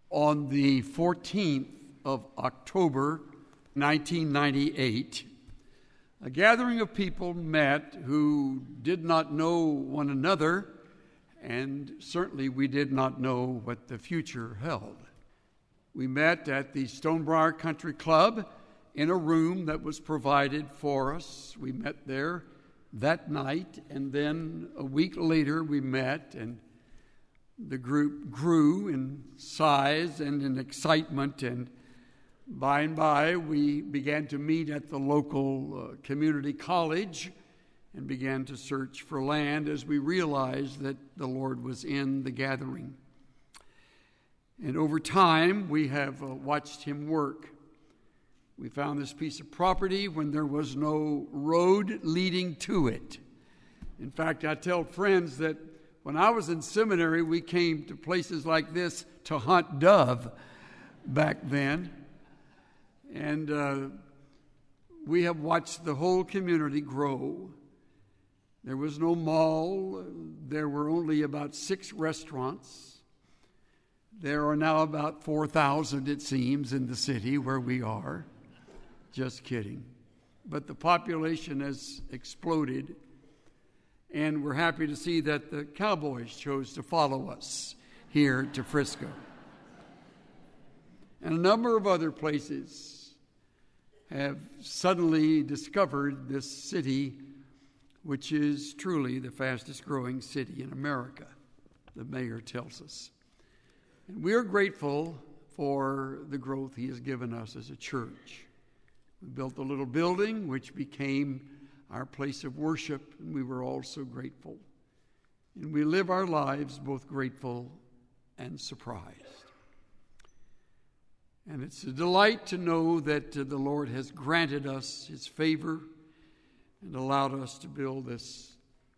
On the 14th of October, 1998, a gathering of people met who did not know one another, and certainly we did not know what the future held. We met at the Stonebriar Country Club in a room that was provided for us. We met there that night, and then a week later we met, and the group grew in size and in excitement, and by and by we began to meet at the local community college and began to search for land as we realized that the Lord was in the gathering. And over time we have watched him work. We found this piece of property when there was no road leading to it. In fact, I tell friends that when I was in seminary, we came to places like this to hunt dove back then. And we have watched the whole community grow. There was no mall. There were only about 6 restaurants. There are now about 4,000, it seems, in the city where we are. Just kidding. But the population has exploded. And we're happy to see that the Cowboys chose to follow us here to Frisco. And a number of other places have suddenly discovered this city, which is truly the fastest growing city in America, the mayor tells us. And we are grateful for the growth he has given us as a church. We built a little building which became our place of worship, and we were all so grateful. And we live our lives both grateful and surprised. And it's a delight to know that the Lord has granted us his favor and allowed us to build this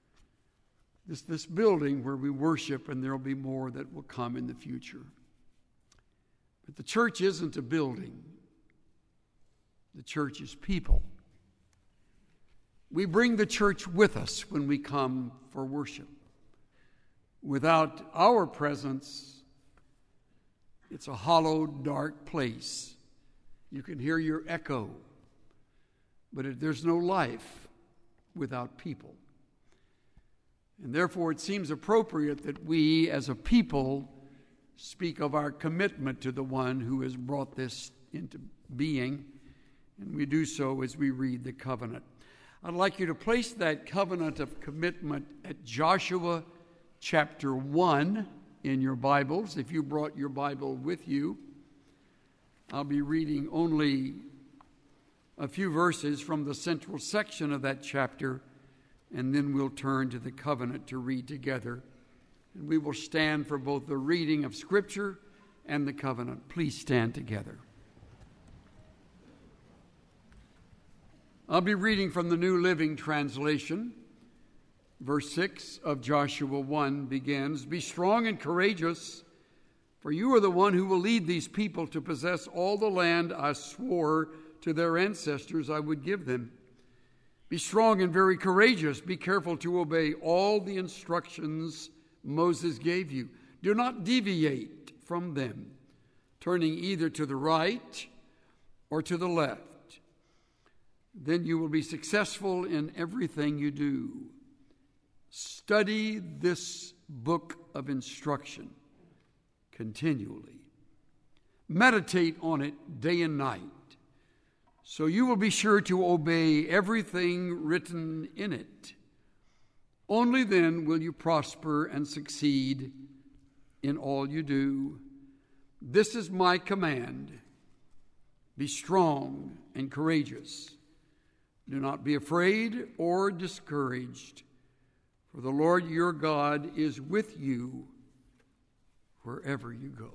building where we worship, and there will be more that will come in the future. But the church isn't a building. The church is people. We bring the church with us when we come for worship. Without our presence, it's a hollow, dark place. You can hear your echo, but there's no life without people. And therefore, it seems appropriate that we, as a people, speak of our commitment to the one who has brought this into being, and we do so as we read the covenant. I'd like you to place that covenant of commitment at Joshua chapter 1 in your Bibles. If you brought your Bible with you, I'll be reading only a few verses from the central section of that chapter, and then we'll turn to the covenant to read together. And we will stand for both the reading of Scripture and the covenant. Please stand together. I'll be reading from the New Living Translation. Verse 6 of Joshua 1 begins, "Be strong and courageous, for you are the one who will lead these people to possess all the land I swore to their ancestors I would give them. Be strong and very courageous. Be careful to obey all the instructions Moses gave you. Do not deviate from them, turning either to the right or to the left. Then you will be successful in everything you do. Study this book of instruction continually. Meditate on it day and night, so you will be sure to obey everything written in it. Only then will you prosper and succeed in all you do. This is my command. Be strong and courageous. Do not be afraid or discouraged, for the Lord your God is with you wherever you go."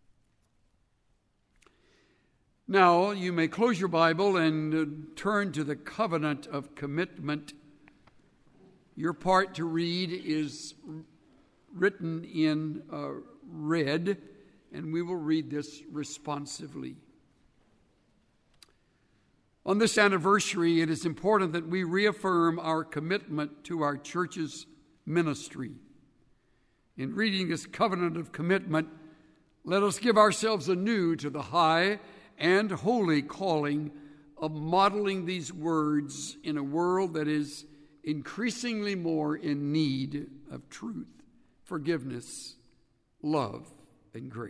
Now, you may close your Bible and turn to the covenant of commitment. Your part to read is written in red, and we will read this responsively. On this anniversary, it is important that we reaffirm our commitment to our church's ministry. In reading this covenant of commitment, Let us give ourselves anew to the high and holy calling of modeling these words in a world that is increasingly more in need of truth, forgiveness, love, and grace.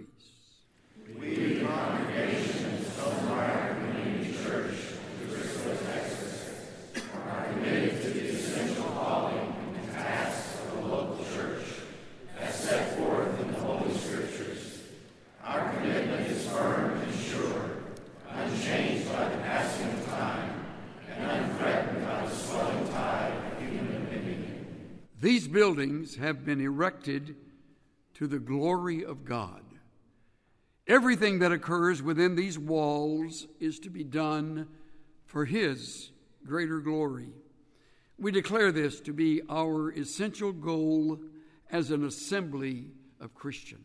We, congregations of our community church, Bristol, Texas, are committed to the essential calling and tasks of the local church as set forth in the Holy Scriptures. Our commitment is firm and sure, unchanged by the passing of time, and unthreatened by the swelling tide of human opinion. These buildings have been erected to the glory of God. Everything that occurs within these walls is to be done for His greater glory. We declare this to be our essential goal as an assembly of Christians.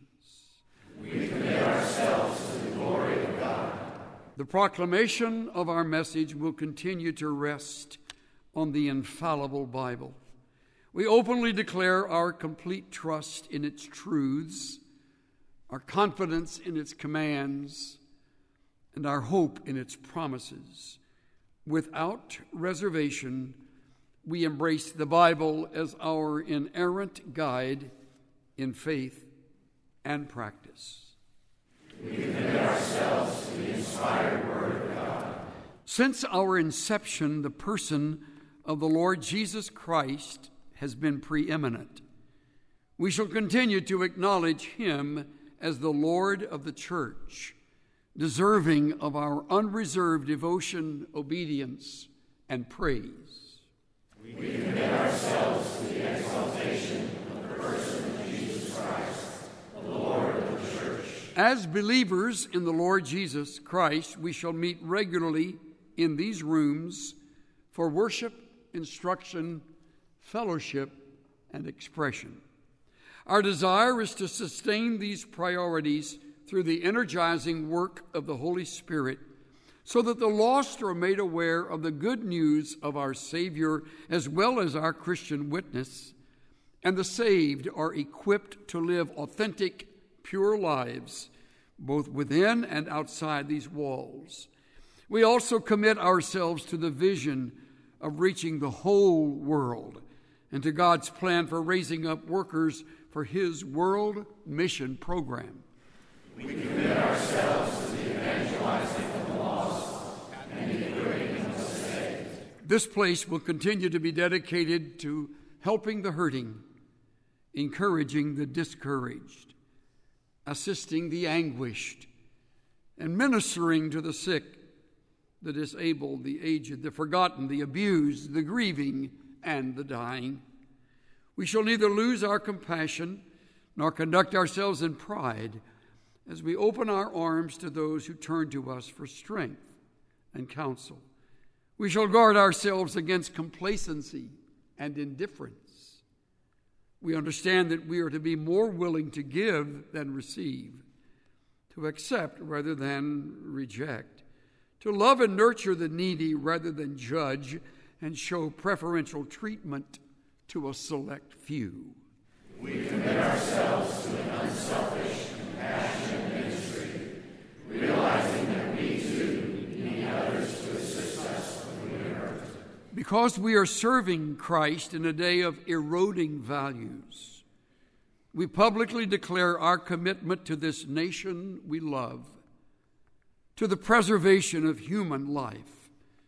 We commit ourselves to the glory of God. The proclamation of our message will continue to rest on the infallible Bible. We openly declare our complete trust in its truths, our confidence in its commands, and our hope in its promises. Without reservation, we embrace the Bible as our inerrant guide in faith and practice. We commit ourselves to the inspired Word of God. Since our inception, the person of the Lord Jesus Christ has been preeminent. We shall continue to acknowledge Him as the Lord of the church, deserving of our unreserved devotion, obedience, and praise. We commit ourselves to the exaltation of the person of Jesus Christ, the Lord of the church. As believers in the Lord Jesus Christ, we shall meet regularly in these rooms for worship, instruction, fellowship, and expression. Our desire is to sustain these priorities through the energizing work of the Holy Spirit so that the lost are made aware of the good news of our Savior as well as our Christian witness, and the saved are equipped to live authentic, pure lives both within and outside these walls. We also commit ourselves to the vision of reaching the whole world and to God's plan for raising up workers for His world mission program. We commit ourselves to the evangelizing of the lost and the equipping of the saved. This place will continue to be dedicated to helping the hurting, encouraging the discouraged, assisting the anguished, and ministering to the sick, the disabled, the aged, the forgotten, the abused, the grieving, and the dying. We shall neither lose our compassion nor conduct ourselves in pride as we open our arms to those who turn to us for strength and counsel. We shall guard ourselves against complacency and indifference. We understand that we are to be more willing to give than receive, to accept rather than reject, to love and nurture the needy rather than judge and show preferential treatment to a select few. We commit ourselves to an unselfish, compassionate ministry, realizing that we too need others to assist us when we hurt. Because we are serving Christ in a day of eroding values, we publicly declare our commitment to this nation we love, to the preservation of human life,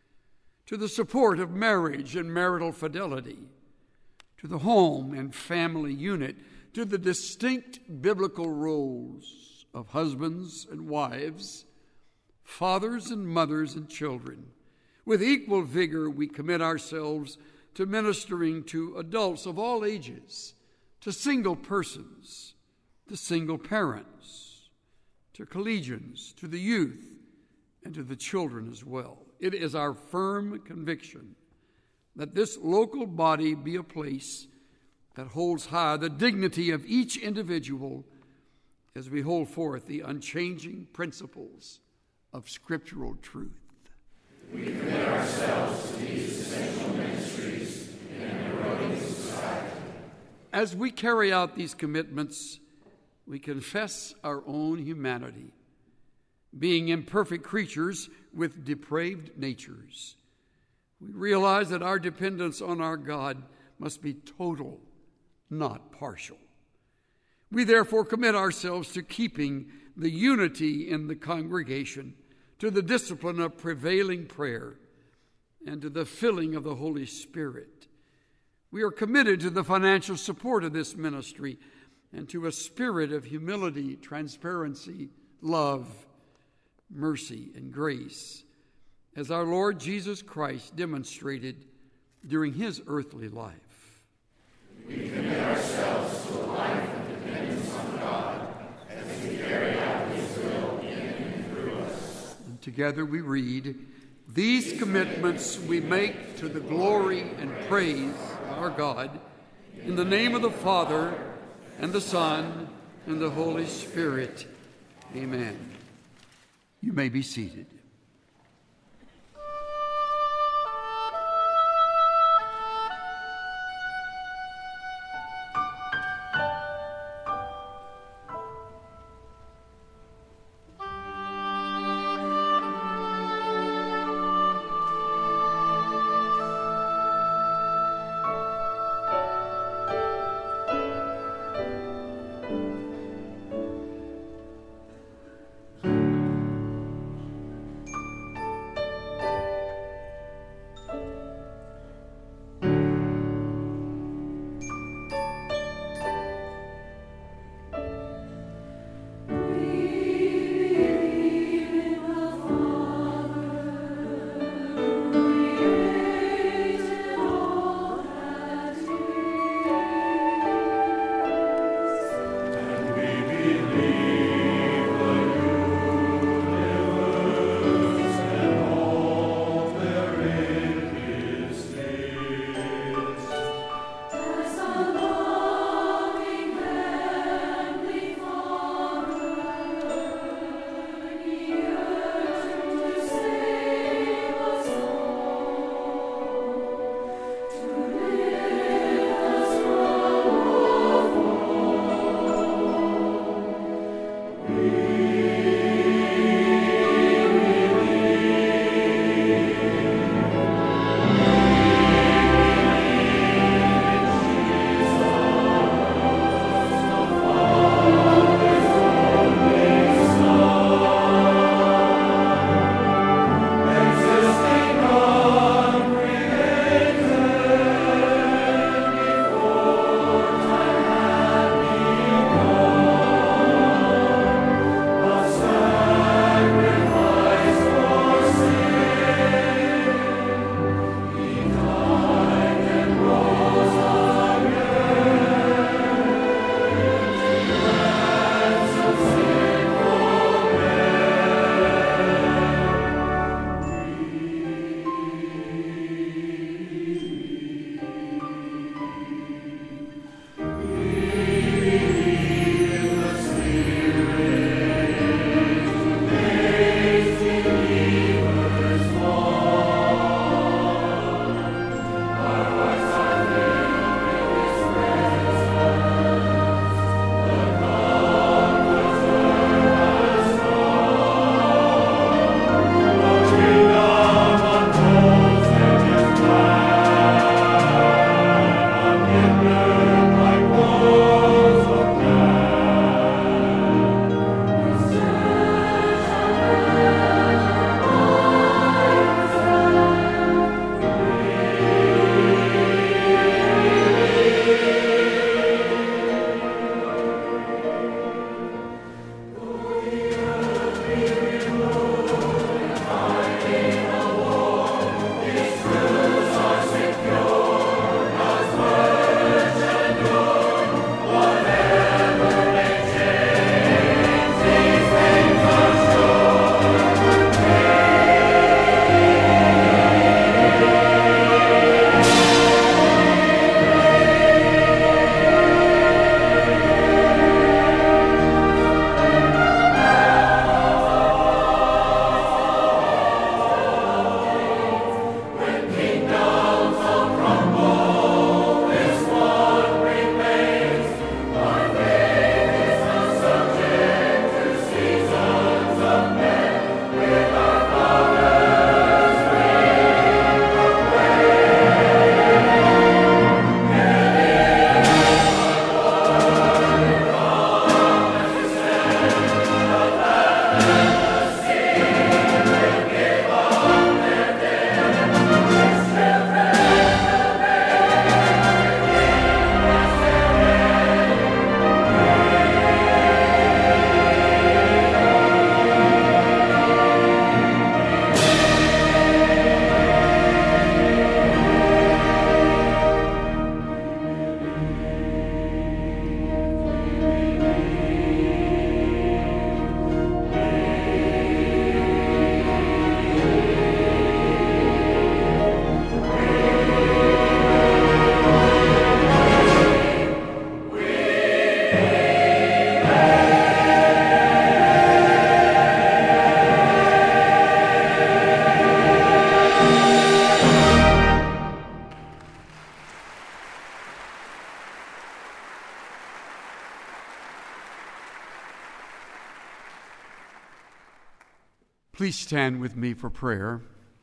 to the support of marriage and marital fidelity, to the home and family unit, to the distinct biblical roles of husbands and wives, fathers and mothers and children. With equal vigor, we commit ourselves to ministering to adults of all ages, to single persons, to single parents, to collegians, to the youth, and to the children as well. It is our firm conviction that this local body be a place that holds high the dignity of each individual as we hold forth the unchanging principles of scriptural truth. We commit ourselves to these essential ministries in an eroding society. As we carry out these commitments, we confess our own humanity, being imperfect creatures with depraved natures. We realize that our dependence on our God must be total, not partial. We therefore commit ourselves to keeping the unity in the congregation, to the discipline of prevailing prayer, and to the filling of the Holy Spirit. We are committed to the financial support of this ministry and to a spirit of humility, transparency, love, mercy, and grace, as our Lord Jesus Christ demonstrated during his earthly life. We commit ourselves to a life of dependence on God as we carry out his will in and through us. And together we read, "These commitments we make to the glory and praise of our God, in the name of the Father, and the Son, and the Holy Spirit. Amen." You may be seated. Please stand with me for prayer.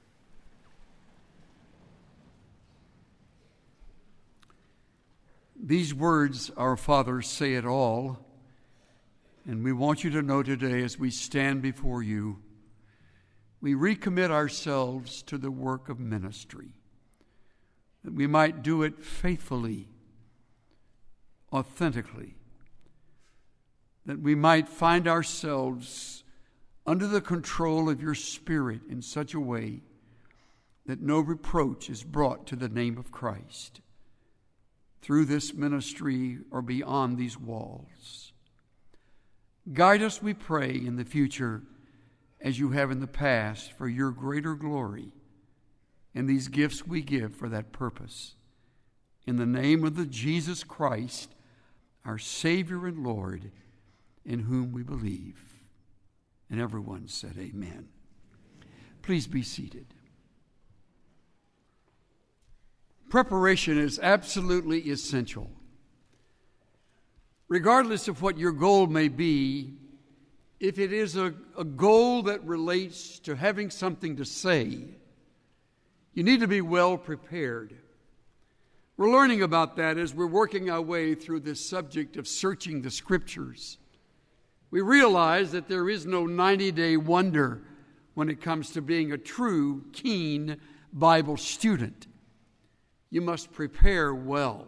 These words, our Father, say it all, and we want you to know today as we stand before you, we recommit ourselves to the work of ministry, that we might do it faithfully, authentically, that we might find ourselves under the control of your Spirit in such a way that no reproach is brought to the name of Christ through this ministry or beyond these walls. Guide us, we pray, in the future as you have in the past for your greater glory, and these gifts we give for that purpose. In the name of the Jesus Christ, our Savior and Lord, in whom we believe. And everyone said amen. Please be seated. Preparation is absolutely essential. Regardless of what your goal may be, if it is a goal that relates to having something to say, you need to be well prepared. We're learning about that as we're working our way through this subject of searching the Scriptures. We realize that there is no 90-day wonder when it comes to being a true, keen Bible student. You must prepare well.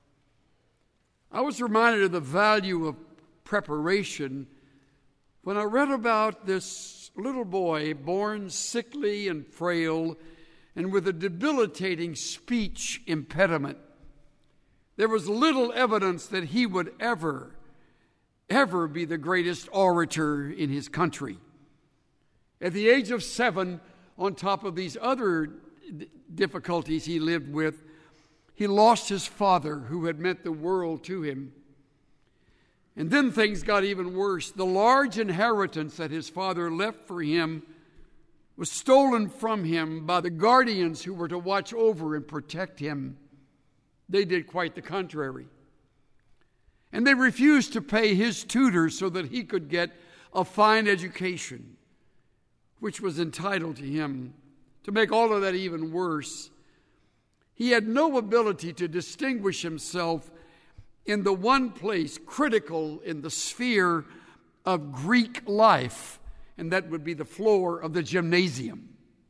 I was reminded of the value of preparation when I read about this little boy born sickly and frail and with a debilitating speech impediment. There was little evidence that he would ever be the greatest orator in his country. At the age of 7, on top of these other difficulties he lived with, he lost his father, who had meant the world to him. And then things got even worse. The large inheritance that his father left for him was stolen from him by the guardians who were to watch over and protect him. They did quite the contrary. And they refused to pay his tutors so that he could get a fine education, which was entitled to him. To make all of that even worse, he had no ability to distinguish himself in the one place critical in the sphere of Greek life, and that would be the floor of the gymnasium.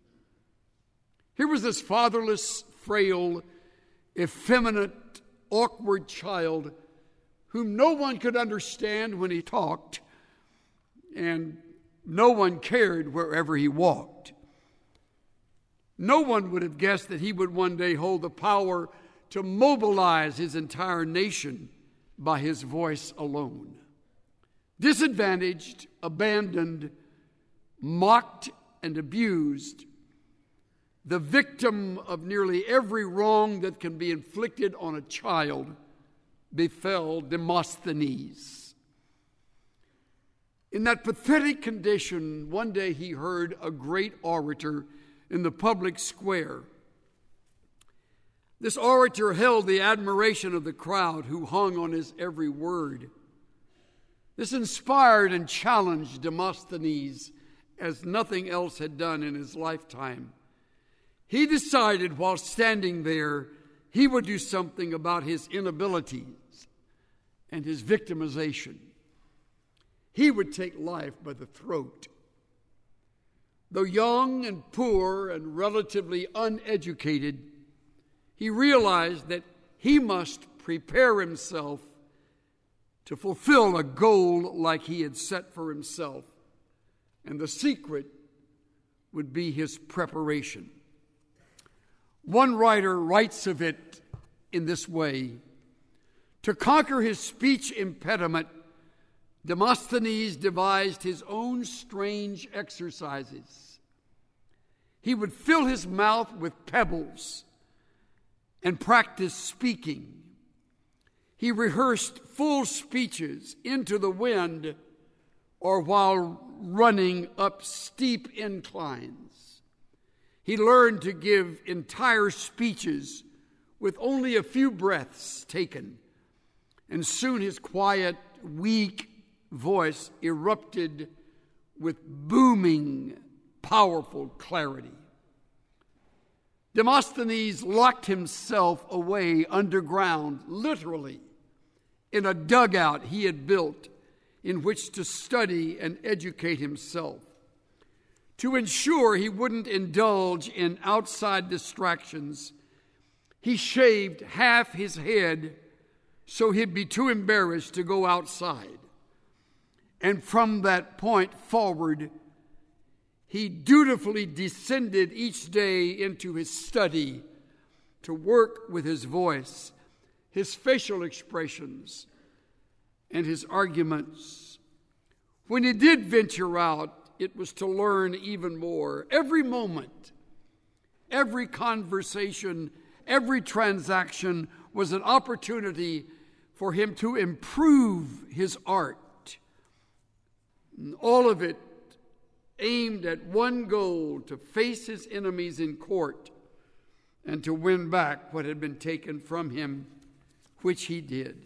Here was this fatherless, frail, effeminate, awkward child whom no one could understand when he talked, and no one cared wherever he walked. No one would have guessed that he would one day hold the power to mobilize his entire nation by his voice alone. Disadvantaged, abandoned, mocked, and abused, the victim of nearly every wrong that can be inflicted on a child, befell Demosthenes. In that pathetic condition, one day he heard a great orator in the public square. This orator held the admiration of the crowd who hung on his every word. This inspired and challenged Demosthenes as nothing else had done in his lifetime. He decided while standing there he would do something about his inabilities and his victimization. He would take life by the throat. Though young and poor and relatively uneducated, he realized that he must prepare himself to fulfill a goal like he had set for himself. And the secret would be his preparation. One writer writes of it in this way: to conquer his speech impediment, Demosthenes devised his own strange exercises. He would fill his mouth with pebbles and practice speaking. He rehearsed full speeches into the wind or while running up steep inclines. He learned to give entire speeches with only a few breaths taken, and soon his quiet, weak voice erupted with booming powerful clarity. Demosthenes locked himself away underground, literally, in a dugout he had built in which to study and educate himself. To ensure he wouldn't indulge in outside distractions, he shaved half his head so he'd be too embarrassed to go outside. And from that point forward, he dutifully descended each day into his study to work with his voice, his facial expressions, and his arguments. When he did venture out, it was to learn even more. Every moment, every conversation, every transaction was an opportunity for him to improve his art. And all of it aimed at one goal: to face his enemies in court and to win back what had been taken from him, which he did.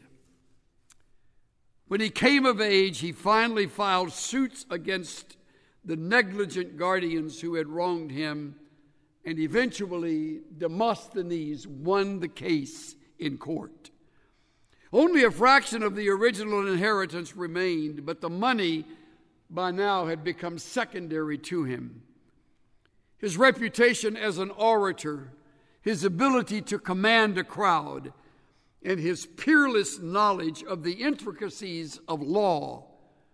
When he came of age, he finally filed suits against the negligent guardians who had wronged him, and eventually Demosthenes won the case in court. Only a fraction of the original inheritance remained, but the money by now had become secondary to him. His reputation as an orator, his ability to command a crowd, and his peerless knowledge of the intricacies of law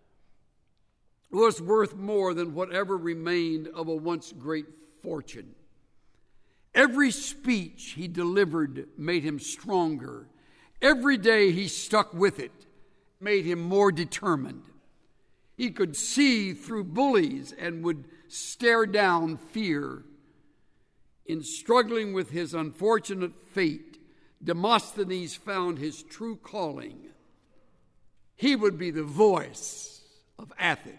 was worth more than whatever remained of a once great fortune. Every speech he delivered made him stronger. Every day he stuck with it made him more determined. He could see through bullies and would stare down fear. In struggling with his unfortunate fate, Demosthenes found his true calling. He would be the voice of Athens.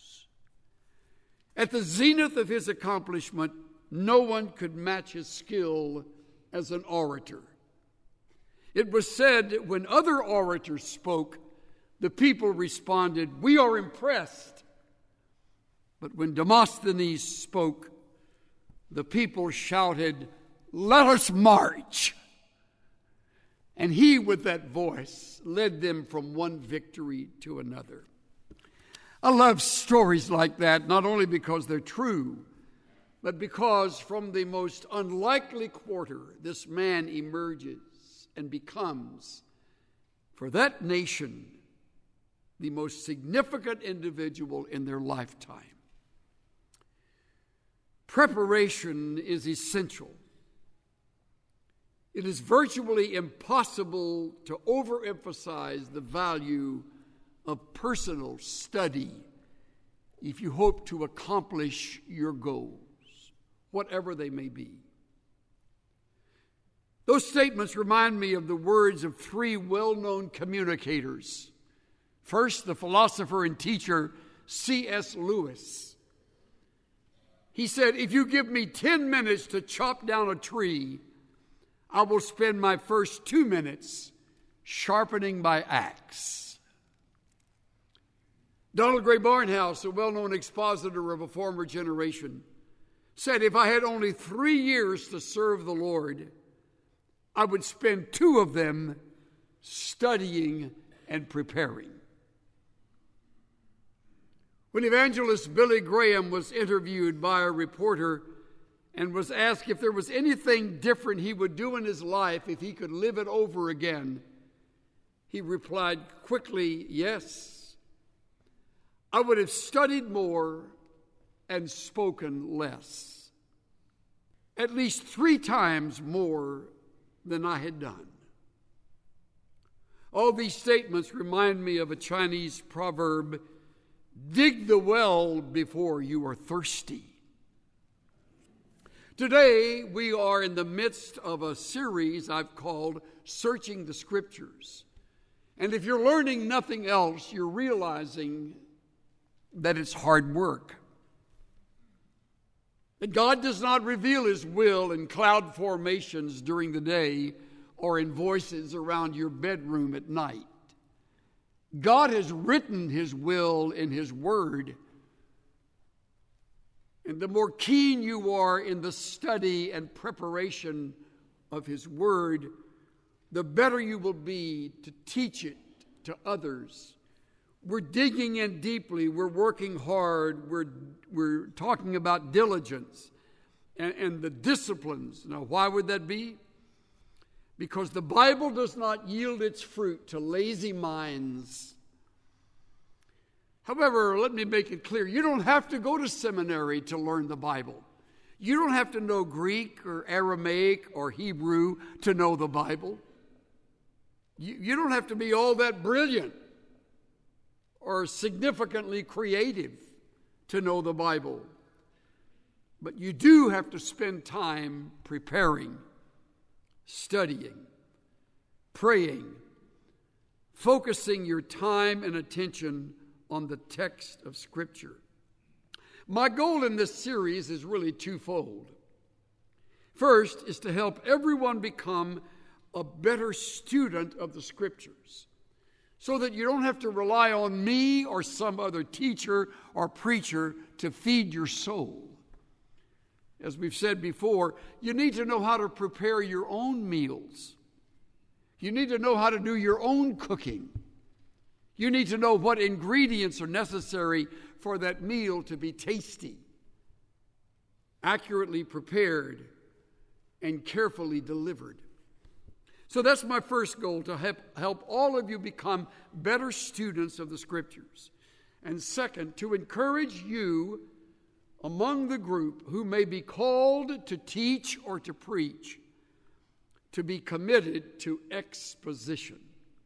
At the zenith of his accomplishment, no one could match his skill as an orator. It was said that when other orators spoke, the people responded, "We are impressed." But when Demosthenes spoke, the people shouted, "Let us march." And he, with that voice, led them from one victory to another. I love stories like that, not only because they're true, but because from the most unlikely quarter, this man emerges and becomes, for that nation, the most significant individual in their lifetime. Preparation is essential. It is virtually impossible to overemphasize the value of personal study if you hope to accomplish your goals, whatever they may be. Those statements remind me of the words of three well-known communicators. First, the philosopher and teacher C.S. Lewis. He said, "If you give me 10 minutes to chop down a tree, I will spend my first 2 minutes sharpening my axe." Donald Gray Barnhouse, a well-known expositor of a former generation, said, "If I had only 3 years to serve the Lord, I would spend 2 of them studying and preparing." When evangelist Billy Graham was interviewed by a reporter and was asked if there was anything different he would do in his life if he could live it over again, he replied quickly, "Yes, I would have studied more and spoken less, at least 3 times more than I had done." All these statements remind me of a Chinese proverb, "Dig the well before you are thirsty." Today, we are in the midst of a series I've called Searching the Scriptures. And if you're learning nothing else, you're realizing that it's hard work. That God does not reveal His will in cloud formations during the day or in voices around your bedroom at night. God has written His will in His Word. And the more keen you are in the study and preparation of His Word, the better you will be to teach it to others. We're digging in deeply. We're working hard. We're talking about diligence and the disciplines. Now, why would that be? Because the Bible does not yield its fruit to lazy minds. However, let me make it clear, you don't have to go to seminary to learn the Bible. You don't have to know Greek or Aramaic or Hebrew to know the Bible. You don't have to be all that brilliant or significantly creative to know the Bible. But you do have to spend time preparing, studying, praying, focusing your time and attention on the text of Scripture. My goal in this series is really twofold. First is to help everyone become a better student of the Scriptures, so that you don't have to rely on me or some other teacher or preacher to feed your soul. As we've said before, you need to know how to prepare your own meals. You need to know how to do your own cooking. You need to know what ingredients are necessary for that meal to be tasty, accurately prepared, and carefully delivered. So that's my first goal, to help all of you become better students of the Scriptures. And second, to encourage you among the group who may be called to teach or to preach, to be committed to exposition.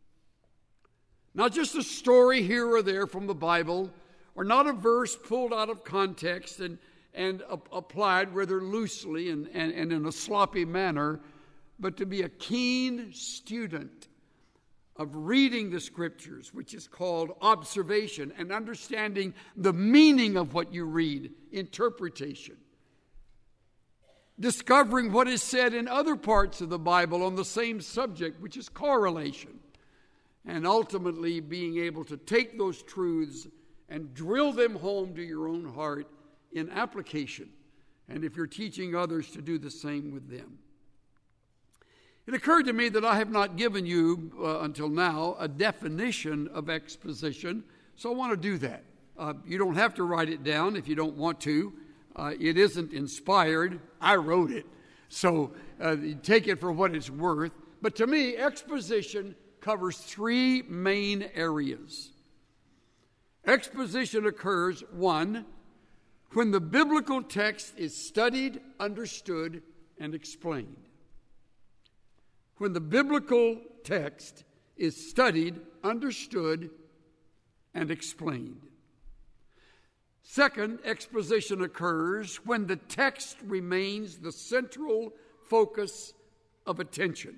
Not just a story here or there from the Bible, or not a verse pulled out of context and applied rather loosely and in a sloppy manner, but to be a keen student of reading the Scriptures, which is called observation, and understanding the meaning of what you read, interpretation. Discovering what is said in other parts of the Bible on the same subject, which is correlation. And ultimately being able to take those truths and drill them home to your own heart in application. And if you're teaching others, to do the same with them. It occurred to me that I have not given you, until now, a definition of exposition, so I want to do that. You don't have to write it down if you don't want to. It isn't inspired. I wrote it. So take it for what it's worth. But to me, exposition covers three main areas. Exposition occurs, one, when the biblical text is studied, understood, and explained. When the biblical text is studied, understood, and explained. Second, exposition occurs when the text remains the central focus of attention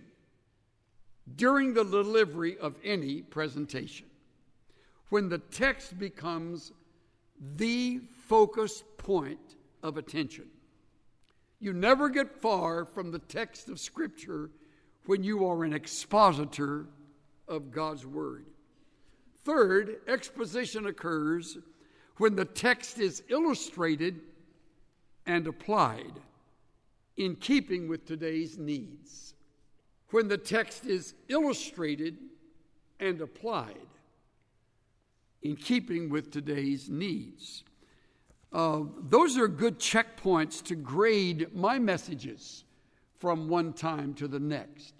during the delivery of any presentation. When the text becomes the focus point of attention. You never get far from the text of Scripture when you are an expositor of God's Word. Third, exposition occurs when the text is illustrated and applied in keeping with today's needs. When the text is illustrated and applied in keeping with today's needs. Those are good checkpoints to grade my messages from one time to the next.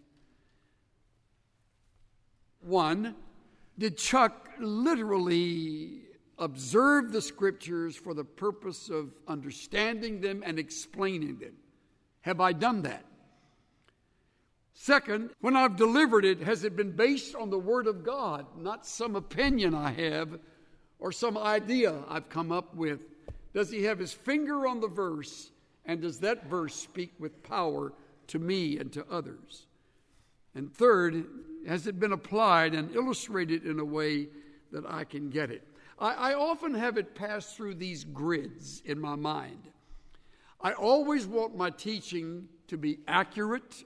One, did Chuck literally observe the Scriptures for the purpose of understanding them and explaining them? Have I done that? Second, when I've delivered it, has it been based on the Word of God, not some opinion I have or some idea I've come up with? Does he have his finger on the verse, and does that verse speak with power to me and to others? And third, has it been applied and illustrated in a way that I can get it? I often have it pass through these grids in my mind. I always want my teaching to be accurate,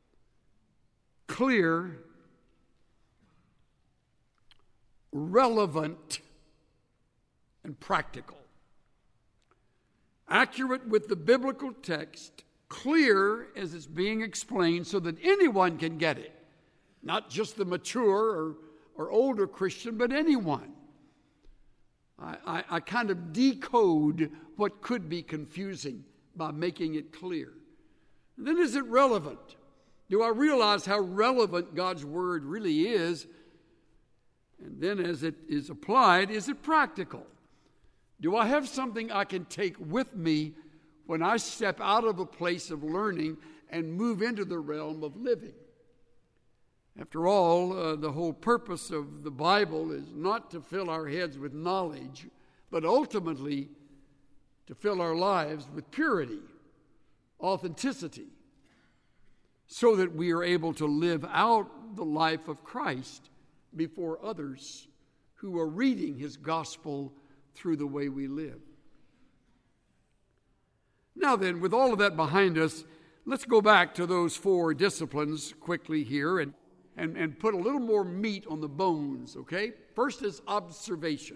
clear, relevant, and practical. accurate with the biblical text, clear as it's being explained so that anyone can get it. Not just the mature or older Christian, but anyone. I kind of decode what could be confusing by making it clear. And then is it relevant? Do I realize how relevant God's Word really is? And then as it is applied, is it practical? Do I have something I can take with me when I step out of a place of learning and move into the realm of living? After all, the whole purpose of the Bible is not to fill our heads with knowledge, but ultimately to fill our lives with purity, authenticity, so that we are able to live out the life of Christ before others who are reading his gospel through the way we live. Now then, with all of that behind us, let's go back to those 4 disciplines quickly here and put a little more meat on the bones, okay? First is observation.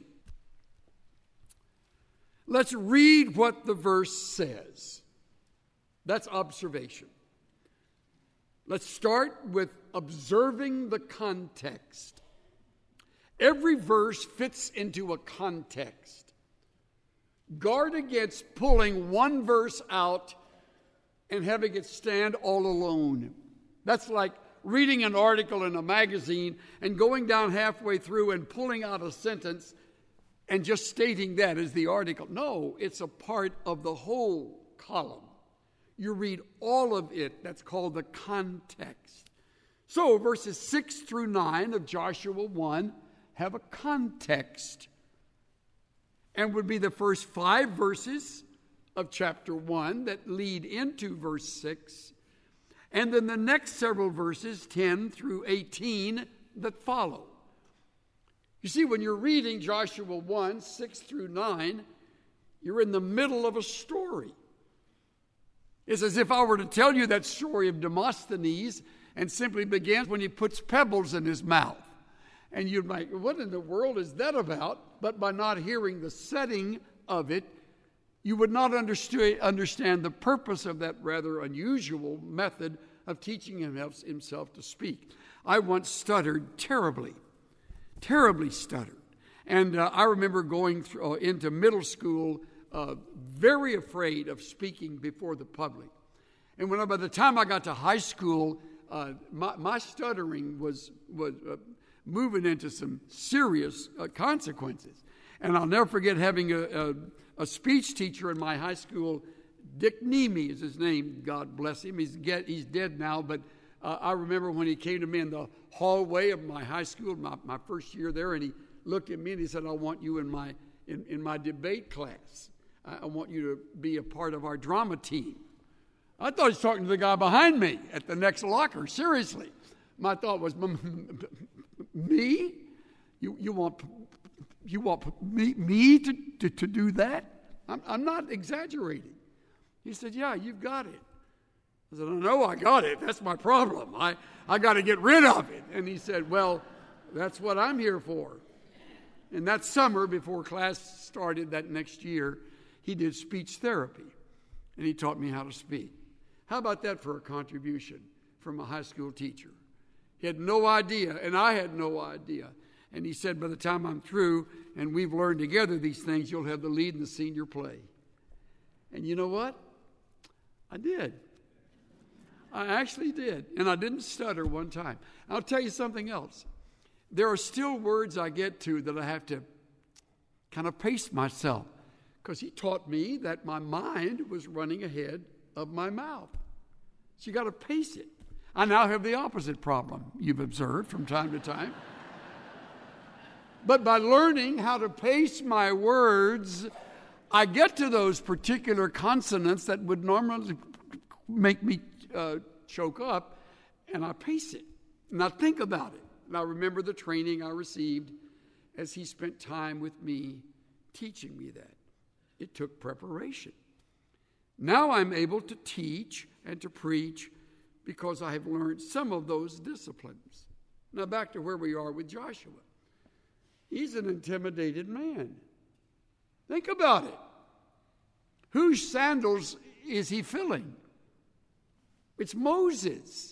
Let's read what the verse says. That's observation. Let's start with observing the context. Every verse fits into a context. Guard against pulling one verse out and having it stand all alone. That's like reading an article in a magazine and going down halfway through and pulling out a sentence and just stating that as the article. No, it's a part of the whole column. You read all of it. That's called the context. So verses 6 through 9 of Joshua 1 have a context and would be the first 5 verses of chapter 1 that lead into verse 6, and then the next several verses, 10 through 18, that follow. You see, when you're reading Joshua 1, 6 through 9, you're in the middle of a story. It's as if I were to tell you that story of Demosthenes and simply begins when he puts pebbles in his mouth. And you'd like, what in the world is that about? But by not hearing the setting of it, you would not understand the purpose of that rather unusual method of teaching himself to speak. I once stuttered terribly stuttered. And I remember going into middle school very afraid of speaking before the public. And by the time I got to high school, my stuttering was moving into some serious consequences. And I'll never forget having a speech teacher in my high school. Dick Nemi is his name, God bless him. He's dead now, but I remember when he came to me in the hallway of my high school, my first year there, and he looked at me and he said, I want you in my debate class. I want you to be a part of our drama team. I thought he was talking to the guy behind me at the next locker, seriously. My thought was, me? You want me to do that? I'm not exaggerating. He said, yeah, you've got it. I said, no, I got it. That's my problem. I got to get rid of it. And he said, well, that's what I'm here for. And that summer, before class started that next year, he did speech therapy. And he taught me how to speak. How about that for a contribution from a high school teacher? He had no idea, and I had no idea. And he said, by the time I'm through and we've learned together these things, you'll have the lead in the senior play. And you know what? I did. I actually did. And I didn't stutter one time. I'll tell you something else. There are still words I get to that I have to kind of pace myself, because he taught me that my mind was running ahead of my mouth. So you got to pace it. I now have the opposite problem, you've observed from time to time. But by learning how to pace my words, I get to those particular consonants that would normally make me choke up, and I pace it, and I think about it. And I remember the training I received as he spent time with me teaching me that. It took preparation. Now I'm able to teach and to preach because I have learned some of those disciplines. Now back to where we are with Joshua. He's an intimidated man. Think about it. Whose sandals is he filling? It's Moses.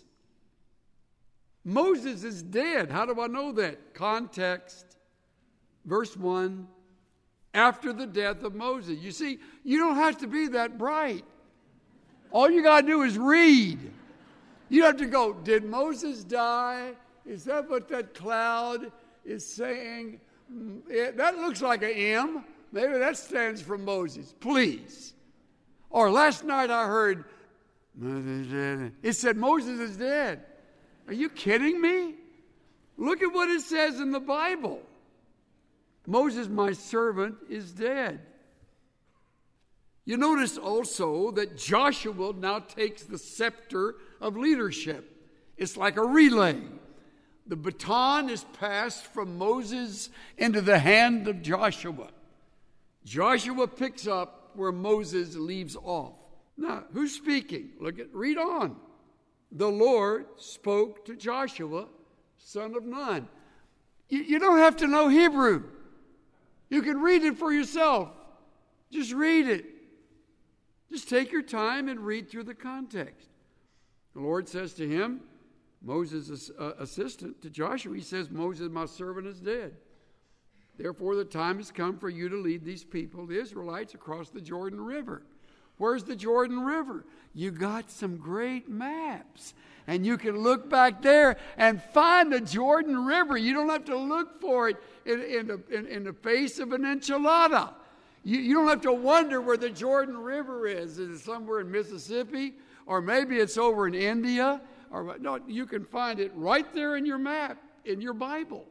Moses is dead. How do I know that? Context. Verse 1. After the death of Moses. You see, you don't have to be that bright. All you got to do is read. You have to go, did Moses die? Is that what that cloud is saying? That looks like an M. Maybe that stands for Moses. Please. Or last night I heard, it said Moses is dead. Are you kidding me? Look at what it says in the Bible. Moses, my servant, is dead. You notice also that Joshua now takes the scepter of leadership. It's like a relay. The baton is passed from Moses into the hand of Joshua. Joshua picks up where Moses leaves off. Now, who's speaking? Read on. The Lord spoke to Joshua, son of Nun. You don't have to know Hebrew. You can read it for yourself. Just read it. Just take your time and read through the context. The Lord says to him, Moses' assistant to Joshua, he says, Moses, my servant, is dead. Therefore, the time has come for you to lead these people, the Israelites, across the Jordan River. Where's the Jordan River? You got some great maps. And you can look back there and find the Jordan River. You don't have to look for it in the face of an enchilada. You don't have to wonder where the Jordan River is. Is it somewhere in Mississippi? Or maybe it's over in India? No, you can find it right there in your map, in your Bible.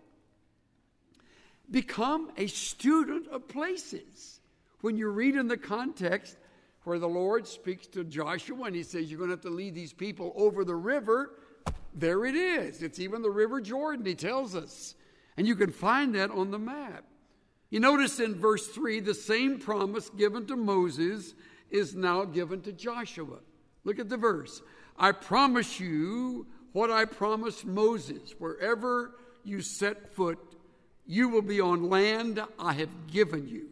Become a student of places. When you read in the context where the Lord speaks to Joshua and he says, you're going to have to lead these people over the river, there it is. It's even the River Jordan, he tells us. And you can find that on the map. You notice in verse 3, the same promise given to Moses is now given to Joshua. Look at the verse. I promise you what I promised Moses. Wherever you set foot, you will be on land I have given you.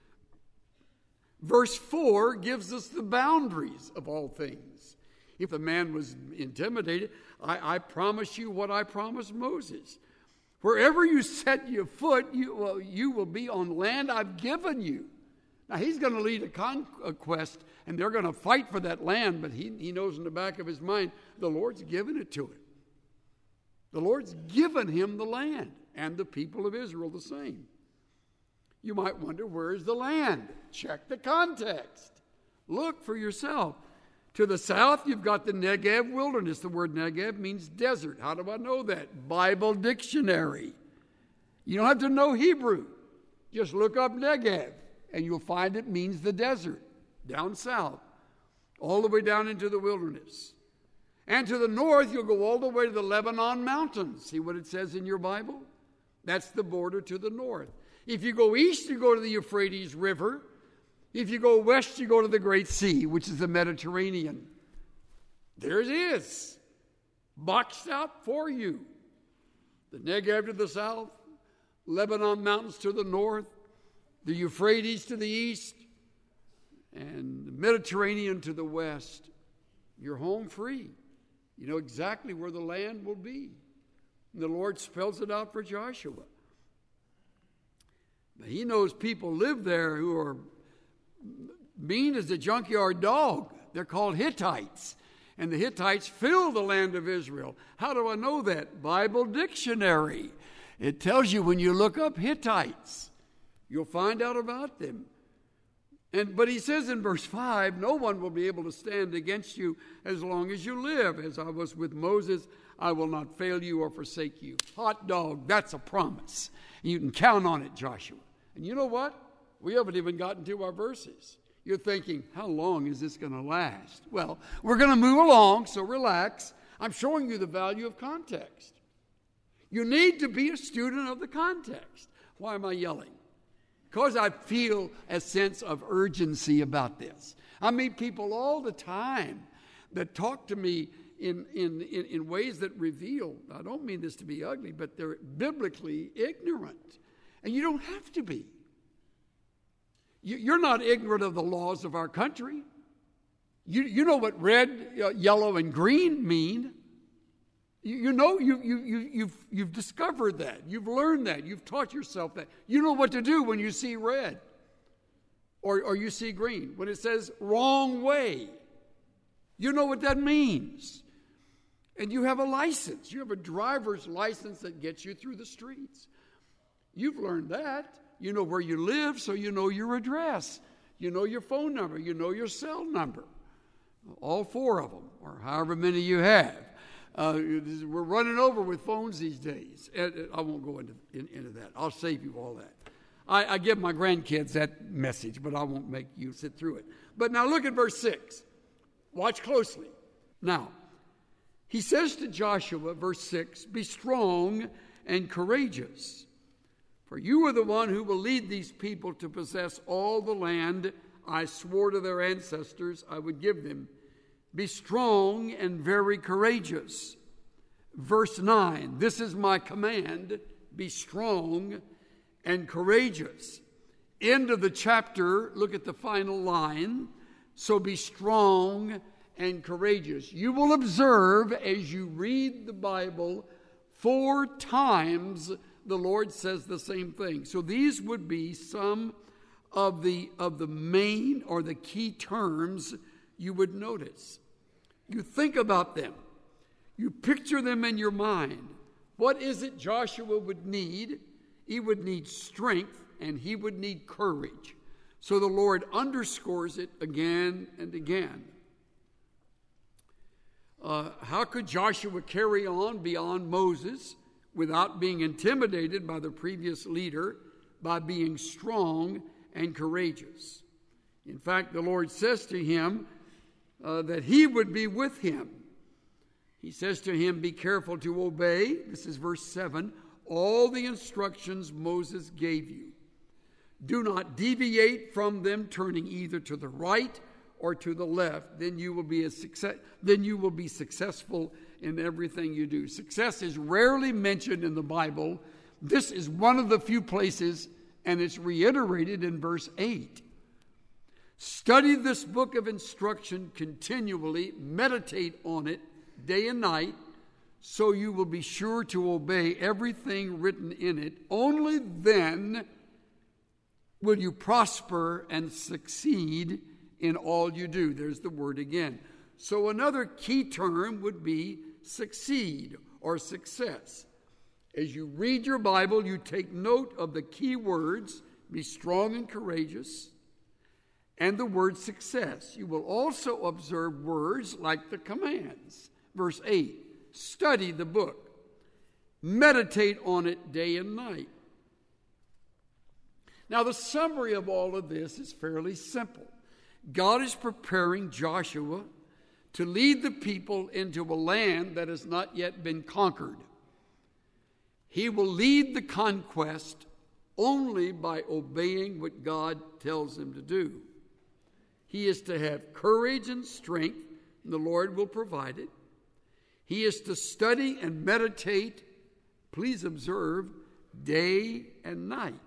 Verse 4 gives us the boundaries of all things. If a man was intimidated, I promise you what I promised Moses. Wherever you set your foot, you will be on land I've given you. Now, he's going to lead a conquest, and they're going to fight for that land, but he knows in the back of his mind, the Lord's given it to him. The Lord's given him the land, and the people of Israel the same. You might wonder, where is the land? Check the context. Look for yourself. To the south, you've got the Negev wilderness. The word Negev means desert. How do I know that? Bible dictionary. You don't have to know Hebrew. Just look up Negev, and you'll find it means the desert, down south, all the way down into the wilderness. And to the north, you'll go all the way to the Lebanon mountains. See what it says in your Bible? That's the border to the north. If you go east, you go to the Euphrates River. If you go west, you go to the Great Sea, which is the Mediterranean. There it is, boxed out for you. The Negev to the south, Lebanon mountains to the north, the Euphrates to the east, and the Mediterranean to the west. You're home free. You know exactly where the land will be. And the Lord spells it out for Joshua. But he knows people live there who are mean as a junkyard dog. They're called Hittites. And the Hittites fill the land of Israel. How do I know that? Bible dictionary. It tells you when you look up Hittites, you'll find out about them. But he says in verse 5, no one will be able to stand against you as long as you live. As I was with Moses, I will not fail you or forsake you. Hot dog, that's a promise. And you can count on it, Joshua. And you know what? We haven't even gotten to our verses. You're thinking, how long is this going to last? Well, we're going to move along, so relax. I'm showing you the value of context. You need to be a student of the context. Why am I yelling? Because I feel a sense of urgency about this. I meet people all the time that talk to me in ways that reveal, I don't mean this to be ugly, but they're biblically ignorant. And you don't have to be. You're not ignorant of the laws of our country. You know what red, yellow, and green mean. You know, you've discovered that. You've learned that. You've taught yourself that. You know what to do when you see red or you see green. When it says wrong way, you know what that means. And you have a license. You have a driver's license that gets you through the streets. You've learned that. You know where you live, so you know your address. You know your phone number. You know your cell number. All 4 of them, or however many you have. We're running over with phones these days. I won't go into that. I'll save you all that. I give my grandkids that message, but I won't make you sit through it. But now look at verse 6. Watch closely. Now, he says to Joshua, verse 6, be strong and courageous, for you are the one who will lead these people to possess all the land I swore to their ancestors I would give them. Be strong and very courageous. Verse 9, this is my command, be strong and courageous. End of the chapter, look at the final line. So be strong and courageous. You will observe as you read the Bible 4 times the Lord says the same thing. So these would be some of the main or the key terms you would notice. You think about them. You picture them in your mind. What is it Joshua would need? He would need strength and he would need courage. So the Lord underscores it again and again. How could Joshua carry on beyond Moses without being intimidated by the previous leader? By being strong and courageous. In fact, the Lord says to him that he would be with him. He says to him, be careful to obey, this is verse 7, all the instructions Moses gave you. Do not deviate from them, turning either to the right or to the left. Then you will be successful in everything you do. Success is rarely mentioned in the Bible. This is one of the few places, and it's reiterated in verse 8. Study this book of instruction continually, meditate on it day and night, so you will be sure to obey everything written in it. Only then will you prosper and succeed in all you do. There's the word again. So another key term would be succeed or success. As you read your Bible, you take note of the key words, be strong and courageous, and the word success. You will also observe words like the commands. Verse 8, study the book. Meditate on it day and night. Now, the summary of all of this is fairly simple. God is preparing Joshua to lead the people into a land that has not yet been conquered. He will lead the conquest only by obeying what God tells him to do. He is to have courage and strength, and the Lord will provide it. He is to study and meditate, please observe, day and night.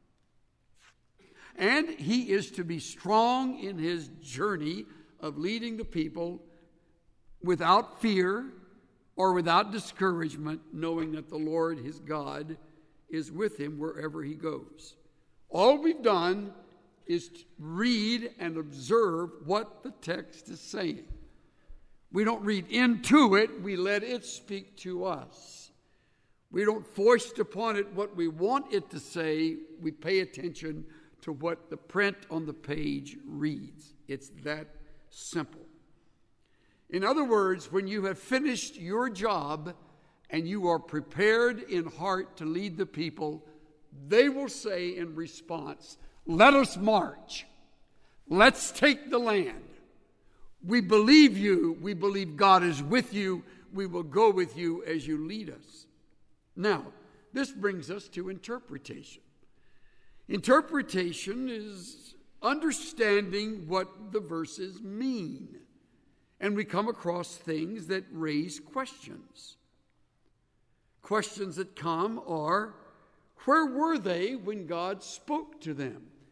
And he is to be strong in his journey of leading the people without fear or without discouragement, knowing that the Lord, his God, is with him wherever he goes. All we've done is to read and observe what the text is saying. We don't read into it, we let it speak to us. We don't foist upon it what we want it to say, we pay attention to what the print on the page reads. It's that simple. In other words, when you have finished your job and you are prepared in heart to lead the people, they will say in response, let us march. Let's take the land. We believe you. We believe God is with you. We will go with you as you lead us. Now, this brings us to interpretation. Interpretation is understanding what the verses mean. And we come across things that raise questions. Questions that come are, where were they when God spoke to them?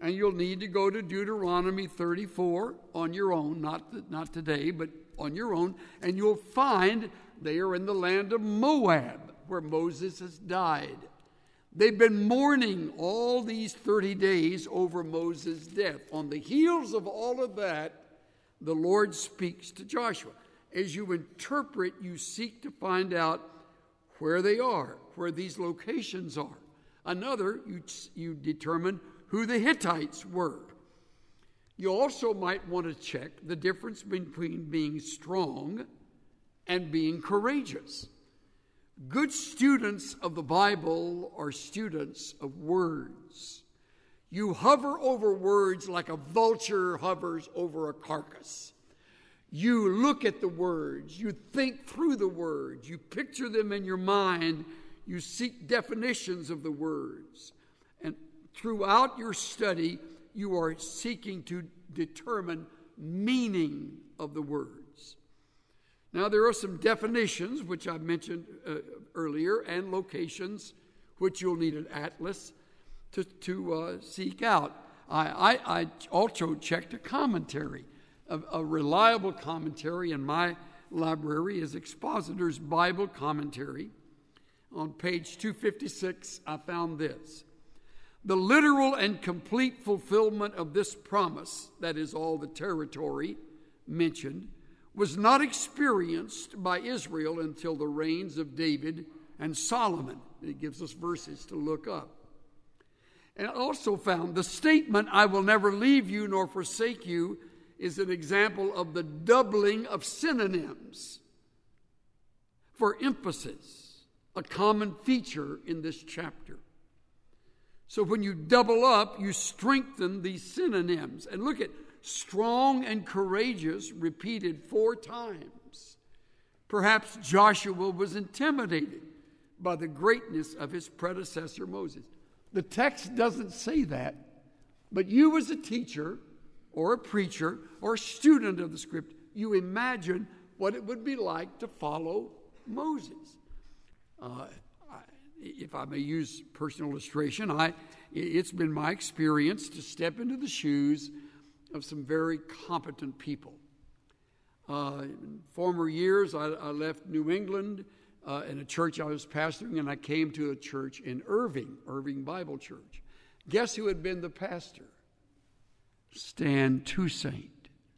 And you'll need to go to Deuteronomy 34 on your own, not today, but on your own. And you'll find they are in the land of Moab, where Moses has died. They've been mourning all these 30 days over Moses' death. On the heels of all of that, the Lord speaks to Joshua. As you interpret, you seek to find out where they are, where these locations are. Another, you determine who the Hittites were. You also might want to check the difference between being strong and being courageous. Good students of the Bible are students of words. You hover over words like a vulture hovers over a carcass. You look at the words, you think through the words, you picture them in your mind, you seek definitions of the words. And throughout your study, you are seeking to determine meaning of the words. Now, there are some definitions, which I mentioned earlier, and locations, which you'll need an atlas to seek out. I also checked a commentary. A reliable commentary in my library is Expositor's Bible Commentary. On page 256, I found this. The literal and complete fulfillment of this promise, that is all the territory mentioned, was not experienced by Israel until the reigns of David and Solomon. It gives us verses to look up. And I also found the statement, I will never leave you nor forsake you, is an example of the doubling of synonyms for emphasis, a common feature in this chapter. So when you double up, you strengthen these synonyms. And look at strong and courageous repeated 4 times. Perhaps Joshua was intimidated by the greatness of his predecessor Moses. The text doesn't say that, but you as a teacher or a preacher or a student of the script, you imagine what it would be like to follow Moses. If I may use personal illustration, it's been my experience to step into the shoes of some very competent people. In former years, I left New England in a church I was pastoring, and I came to a church in Irving Bible Church. Guess who had been the pastor? Stan Toussaint.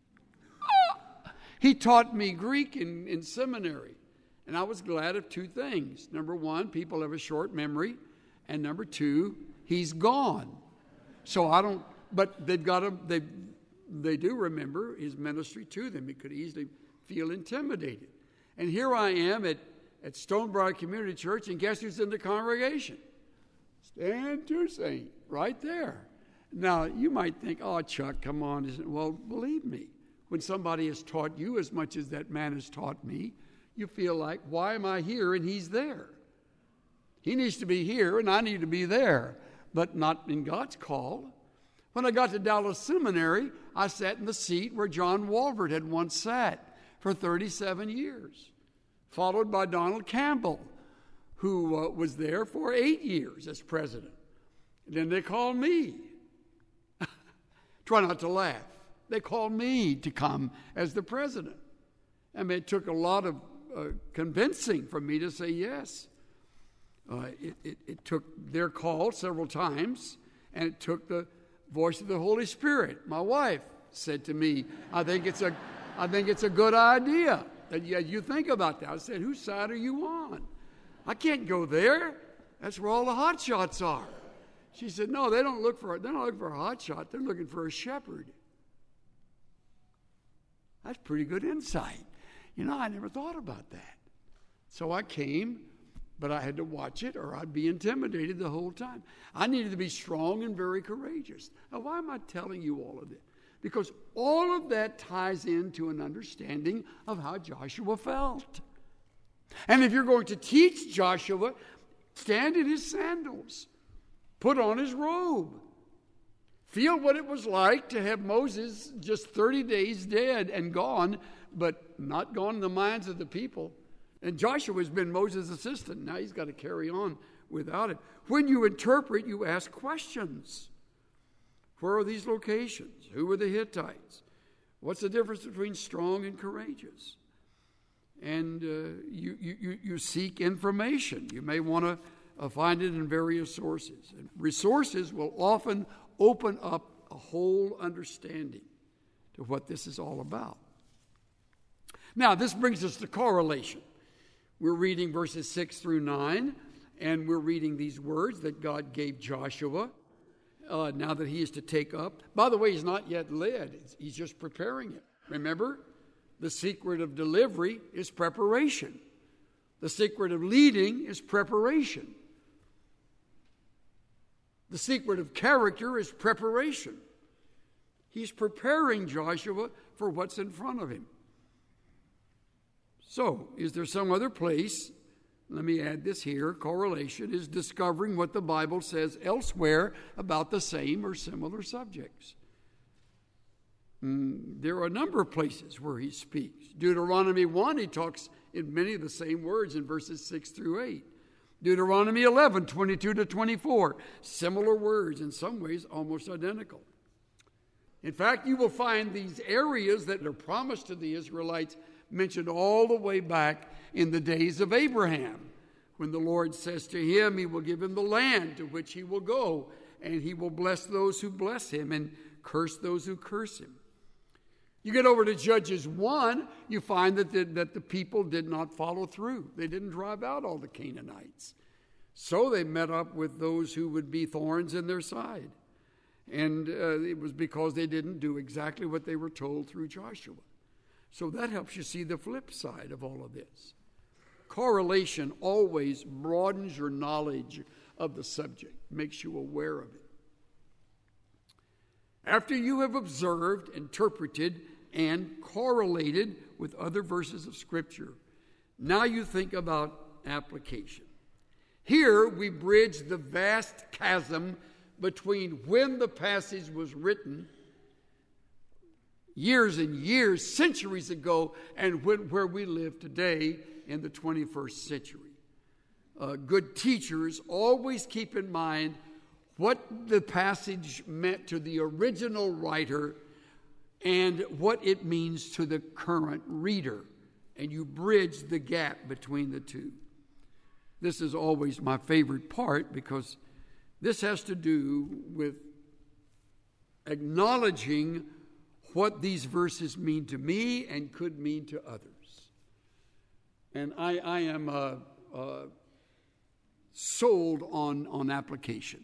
He taught me Greek in seminary, and I was glad of 2 things. Number 1, people have a short memory, and number 2, he's gone. So I don't, but they do remember his ministry to them. He could easily feel intimidated. And here I am at Stonebriar Community Church, and guess who's in the congregation? Stan Toussaint, right there. Now, you might think, oh, Chuck, come on. Well, believe me, when somebody has taught you as much as that man has taught me, you feel like, why am I here and he's there? He needs to be here and I need to be there, but not in God's call. When I got to Dallas Seminary, I sat in the seat where John Walford had once sat for 37 years, followed by Donald Campbell, who was there for 8 years as president. And then they called me. Try not to laugh. They called me to come as the president. I mean, it took a lot of convincing for me to say yes. It took their call several times, and it took the voice of the Holy Spirit. My wife said to me, I think it's a good idea that you think about that. I said, whose side are you on? I can't go there. That's where all the hot shots are. She said, no, they don't look for a hot shot. They're looking for a shepherd. That's pretty good insight. You know, I never thought about that. So I came, but I had to watch it or I'd be intimidated the whole time. I needed to be strong and very courageous. Now, why am I telling you all of this? Because all of that ties into an understanding of how Joshua felt. And if you're going to teach Joshua, stand in his sandals. Put on his robe. Feel what it was like to have Moses just 30 days dead and gone, but not gone in the minds of the people. And Joshua has been Moses' assistant. Now he's got to carry on without it. When you interpret, you ask questions. Where are these locations? Who were the Hittites? What's the difference between strong and courageous? And you seek information. You may want to find it in various sources. And resources will often open up a whole understanding to what this is all about. Now, this brings us to correlation. We're reading verses 6 through 9, and we're reading these words that God gave Joshua now that he is to take up. By the way, he's not yet led. He's just preparing it. Remember, the secret of delivery is preparation. The secret of leading is preparation. The secret of character is preparation. He's preparing Joshua for what's in front of him. So, is there some other place? Let me add this here. Correlation is discovering what the Bible says elsewhere about the same or similar subjects. There are a number of places where he speaks. Deuteronomy 1, he talks in many of the same words in verses 6 through 8. Deuteronomy 11, 22 to 24, similar words, in some ways almost identical. In fact, you will find these areas that are promised to the Israelites mentioned all the way back in the days of Abraham, when the Lord says to him, he will give him the land to which he will go, and he will bless those who bless him and curse those who curse him. You get over to Judges 1, you find that the people did not follow through. They didn't drive out all the Canaanites. So they met up with those who would be thorns in their side. And it was because they didn't do exactly what they were told through Joshua. So that helps you see the flip side of all of this. Correlation always broadens your knowledge of the subject, makes you aware of it. After you have observed, interpreted, and correlated with other verses of Scripture, now you think about application. Here we bridge the vast chasm between when the passage was written years and years, centuries ago, and where we live today in the 21st century. Good teachers always keep in mind what the passage meant to the original writer and what it means to the current reader. And you bridge the gap between the two. This is always my favorite part because this has to do with acknowledging what these verses mean to me and could mean to others. And I am sold on application.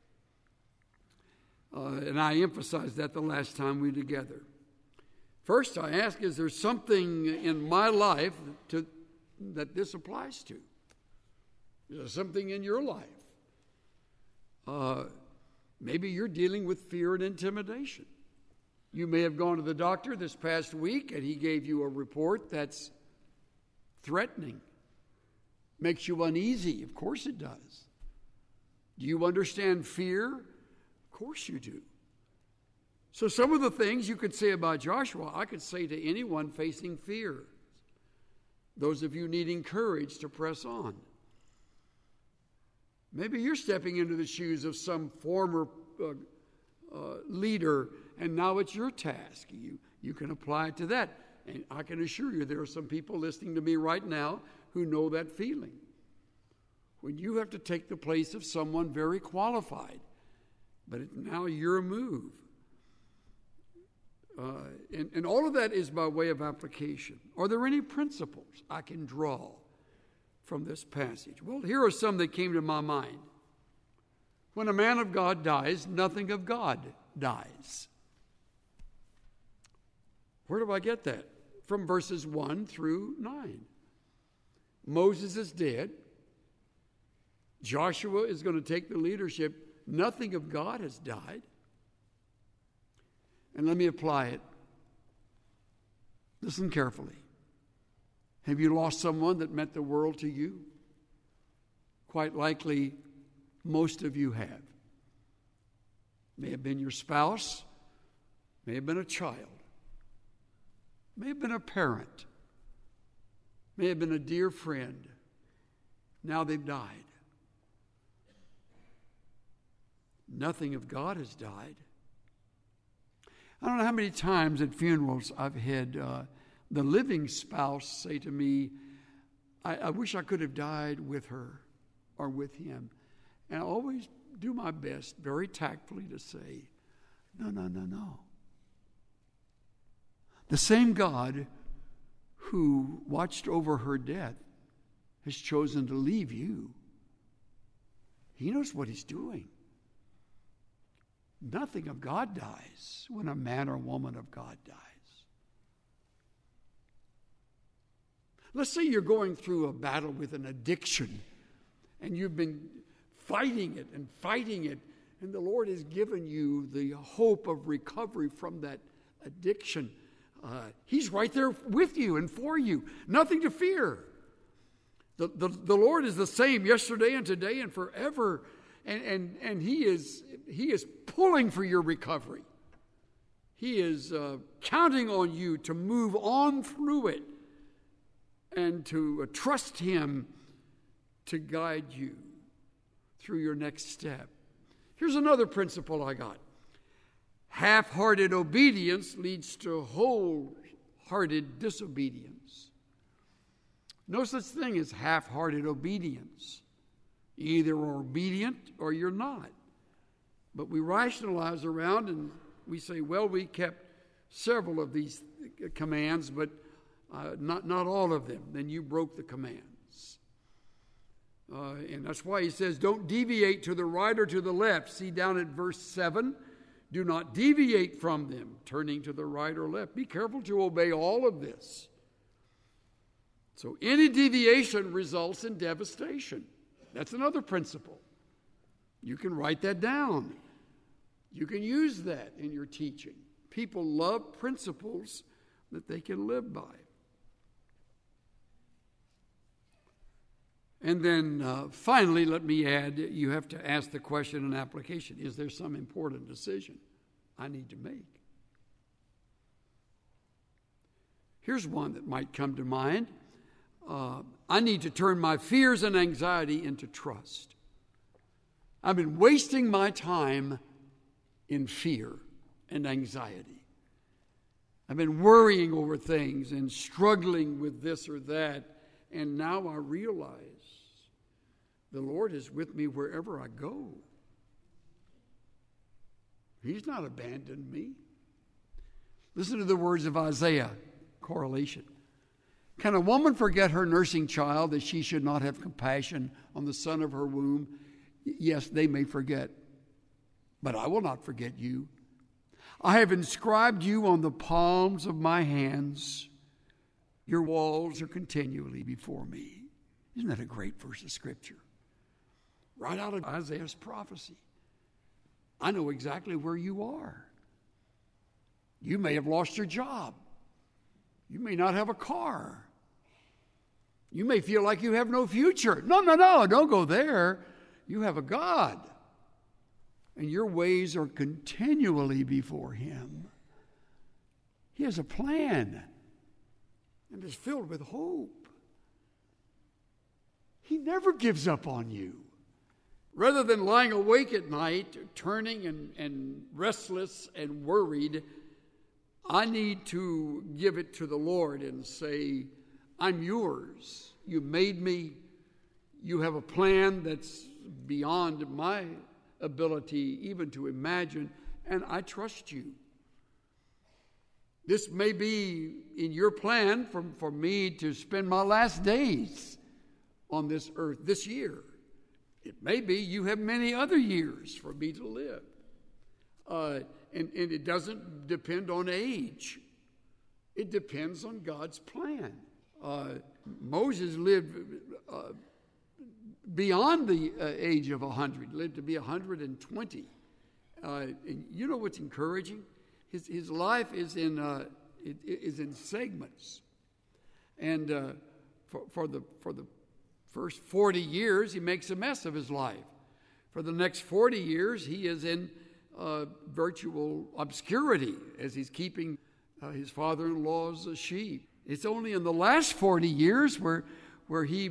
And I emphasized that the last time we were together. First, I ask, is there something in my life that this applies to? Is there something in your life? Maybe you're dealing with fear and intimidation. You may have gone to the doctor this past week and he gave you a report that's threatening, makes you uneasy. Of course it does. Do you understand fear? Of course you do. So some of the things you could say about Joshua, I could say to anyone facing fear. Those of you needing courage to press on. Maybe you're stepping into the shoes of some former leader, and now it's your task. You can apply it to that. And I can assure you there are some people listening to me right now who know that feeling. When you have to take the place of someone very qualified, but it's now your move. And all of that is by way of application. Are there any principles I can draw from this passage? Well, here are some that came to my mind. When a man of God dies, nothing of God dies. Where do I get that? From verses 1 through 9. Moses is dead. Joshua is going to take the leadership. Nothing of God has died. And let me apply it. Listen carefully. Have you lost someone that meant the world to you? Quite likely, most of you have. May have been your spouse, may have been a child, may have been a parent, may have been a dear friend. Now they've died. Nothing of God has died. I don't know how many times at funerals I've had the living spouse say to me, I wish I could have died with her or with him. And I always do my best, very tactfully, to say, no. The same God who watched over her death has chosen to leave you. He knows what he's doing. Nothing of God dies when a man or woman of God dies. Let's say you're going through a battle with an addiction and you've been fighting it, and the Lord has given you the hope of recovery from that addiction. He's right there with you and for you. Nothing to fear. The Lord is the same yesterday and today and forever. And He is pulling for your recovery. He is counting on you to move on through it and to trust Him to guide you through your next step. Here's another principle I got. Half-hearted obedience leads to wholehearted disobedience. No such thing as half-hearted obedience. You're either obedient or you're not. But we rationalize around and we say, well, we kept several of these commands, but not all of them. Then you broke the commands. And that's why he says, don't deviate to the right or to the left. See down at verse 7. Do not deviate from them, turning to the right or left. Be careful to obey all of this. So any deviation results in devastation. That's another principle. You can write that down. You can use that in your teaching. People love principles that they can live by. And then finally, let me add, you have to ask the question in application. Is there some important decision I need to make? Here's one that might come to mind. I need to turn my fears and anxiety into trust. I've been wasting my time in fear and anxiety. I've been worrying over things and struggling with this or that, and now I realize the Lord is with me wherever I go. He's not abandoned me. Listen to the words of Isaiah, correlation. Can a woman forget her nursing child that she should not have compassion on the son of her womb? Yes, they may forget, but I will not forget you. I have inscribed you on the palms of my hands. Your walls are continually before me. Isn't that a great verse of Scripture? Right out of Isaiah's prophecy. I know exactly where you are. You may have lost your job. You may not have a car. You may feel like you have no future. No, don't go there. You have a God. And your ways are continually before Him. He has a plan. And is filled with hope. He never gives up on you. Rather than lying awake at night, turning and restless and worried, I need to give it to the Lord and say, I'm yours. You made me. You have a plan that's beyond my ability even to imagine, and I trust you. This may be in your plan for me to spend my last days on this earth this year. It may be you have many other years for me to live. And it doesn't depend on age. It depends on God's plan. Moses lived beyond the age of 100, lived to be 120. And you know what's encouraging? His life is in segments. And for the first 40 years, he makes a mess of his life. For the next 40 years, he is in virtual obscurity as he's keeping his father-in-law's sheep. It's only in the last 40 years where he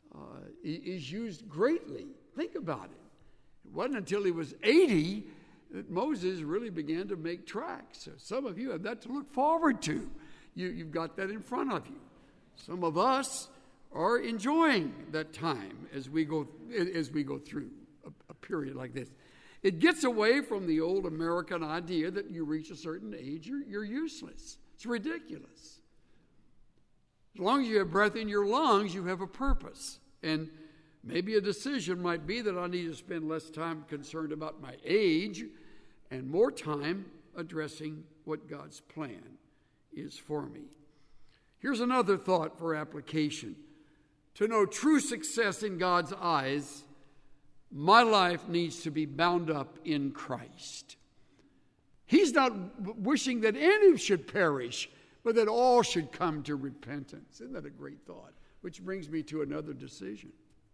is used greatly. Think about it. It wasn't until he was 80 that Moses really began to make tracks. So some of you have that to look forward to. You've got that in front of you. Some of us are enjoying that time as we go through a period like this. It gets away from the old American idea that you reach a certain age, you're useless. It's ridiculous. As long as you have breath in your lungs, you have a purpose. And maybe a decision might be that I need to spend less time concerned about my age and more time addressing what God's plan is for me. Here's another thought for application. To know true success in God's eyes, my life needs to be bound up in Christ. He's not wishing that any should perish, but that all should come to repentance. Isn't that a great thought? Which brings me to another decision.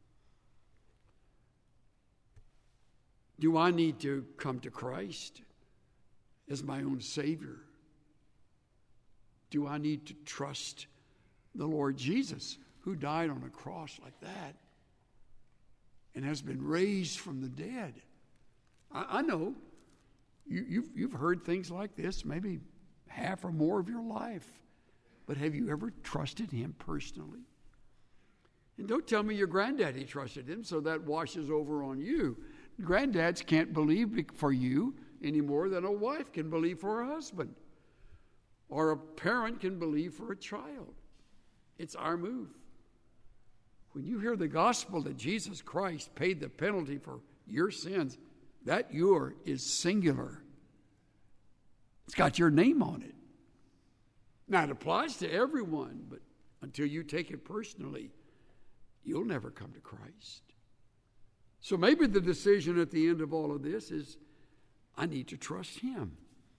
Do I need to come to Christ as my own Savior? Do I need to trust the Lord Jesus, who died on a cross like that and has been raised from the dead? I know you've heard things like this maybe half or more of your life, but have you ever trusted him personally? And don't tell me your granddaddy trusted him, so that washes over on you. Granddads can't believe for you any more than a wife can believe for a husband, or a parent can believe for a child. It's our move. When you hear the gospel that Jesus Christ paid the penalty for your sins, that your is singular. It's got your name on it. Now, it applies to everyone, but until you take it personally, you'll never come to Christ. So maybe the decision at the end of all of this is, I need to trust him.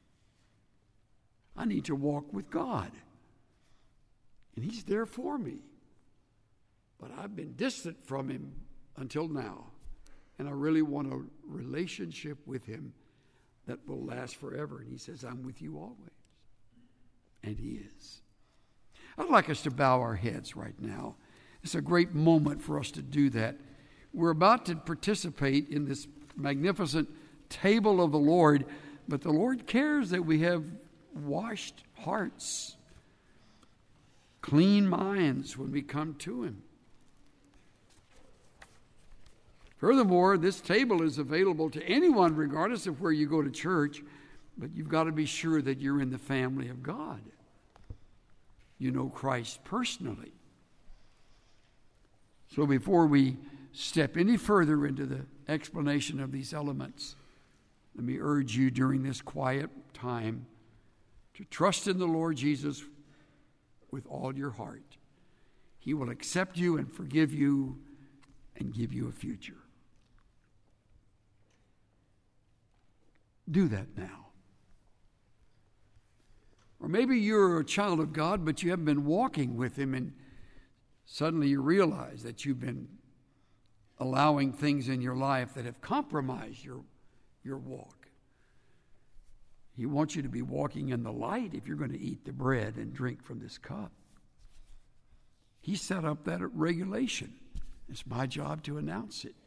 I need to walk with God. And he's there for me. But I've been distant from him until now. And I really want a relationship with him that will last forever. And he says, I'm with you always. And he is. I'd like us to bow our heads right now. It's a great moment for us to do that. We're about to participate in this magnificent table of the Lord, but the Lord cares that we have washed hearts, clean minds when we come to him. Furthermore, this table is available to anyone regardless of where you go to church, but you've got to be sure that you're in the family of God. You know Christ personally. So before we step any further into the explanation of these elements, let me urge you during this quiet time to trust in the Lord Jesus with all your heart. He will accept you and forgive you and give you a future. Do that now. Or maybe you're a child of God, but you haven't been walking with him, and suddenly you realize that you've been allowing things in your life that have compromised your walk. He wants you to be walking in the light if you're going to eat the bread and drink from this cup. He set up that regulation. It's my job to announce it.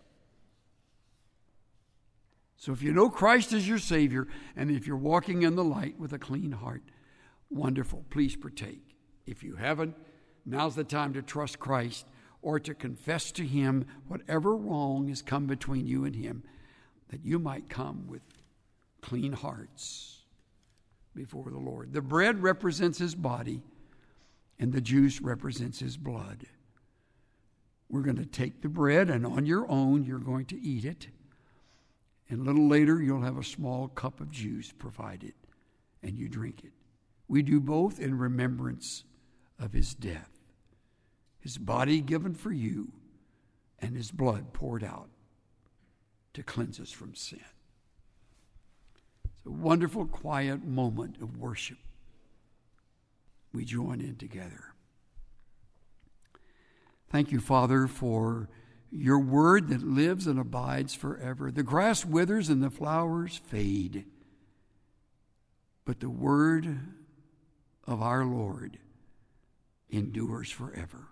So if you know Christ as your Savior, and if you're walking in the light with a clean heart, wonderful, please partake. If you haven't, now's the time to trust Christ or to confess to him whatever wrong has come between you and him, that you might come with clean hearts before the Lord. The bread represents his body, and the juice represents his blood. We're going to take the bread, and on your own, you're going to eat it. And a little later, you'll have a small cup of juice provided, and you drink it. We do both in remembrance of his death, his body given for you, and his blood poured out to cleanse us from sin. It's a wonderful, quiet moment of worship. We join in together. Thank you, Father, for your word that lives and abides forever. The grass withers and the flowers fade, but the word of our Lord endures forever.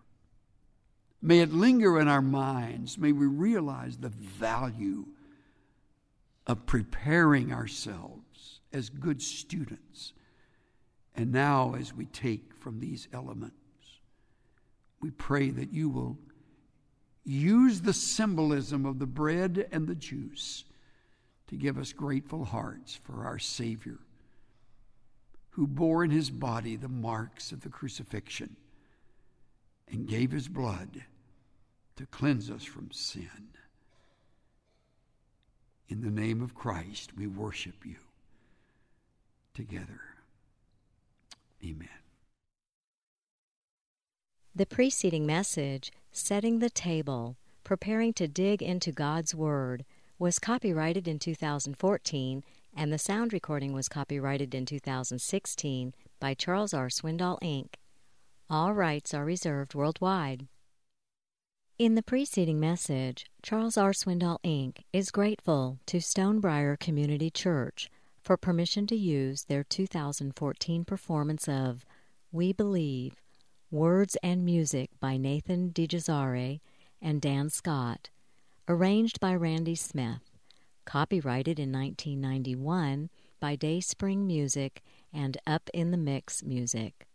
May it linger in our minds. May we realize the value of preparing ourselves as good students. And now, as we take from these elements, we pray that you will use the symbolism of the bread and the juice to give us grateful hearts for our Savior, who bore in his body the marks of the crucifixion and gave his blood to cleanse us from sin. In the name of Christ, we worship you together. Amen. The preceding message, Setting the Table, Preparing to Dig into God's Word, was copyrighted in 2014, and the sound recording was copyrighted in 2016 by Charles R. Swindoll, Inc. All rights are reserved worldwide. In the preceding message, Charles R. Swindoll, Inc. is grateful to Stonebriar Community Church for permission to use their 2014 performance of We Believe, Words and Music by Nathan DeGesare and Dan Scott, arranged by Randy Smith, copyrighted in 1991 by Dayspring Music and Up in the Mix Music.